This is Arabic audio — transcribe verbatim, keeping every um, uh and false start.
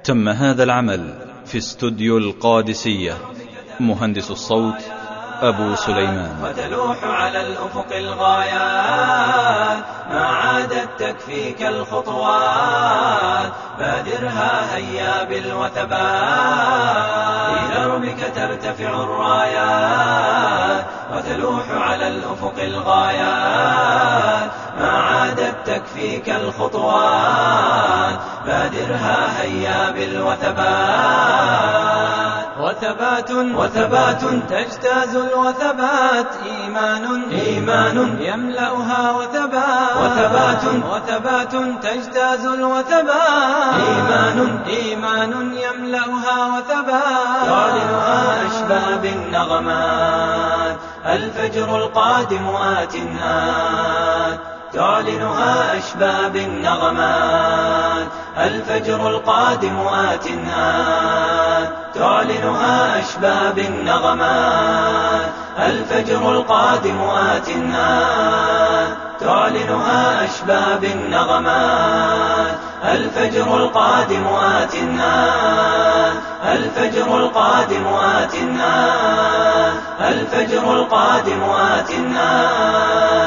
تم هذا العمل في استوديو القادسية. مهندس الصوت أبو سليمان. وتلوح على الأفق الغايات، ما عادت تكفيك الخطوات، بادرها هيا بالوثبات، في دربك ترتفع الرايات. وتلوح على الأفق الغايات، ما عادت تكفيك الخطوات، بادرها هيا بالوثبات. وثبات وثبات تجتاز الوثبات، إيمان إيمان يملأها وثبات. وثبات وثبات تجتاز الوثبات، إيمان إيمان يملأها وثبات. تعلنها أشبه بالنغمات، الفجر القادم آت آت. تعلنها أشبه بالنغمات، الفجر القادم آت آت. تعلنها أشبه بالنغمات، الفجر القادم آت آت. تعلنها أشبه بالنغمات، الفجر القادم آت آت. الفجر القادم آت آت. الفجر القادم آت آت.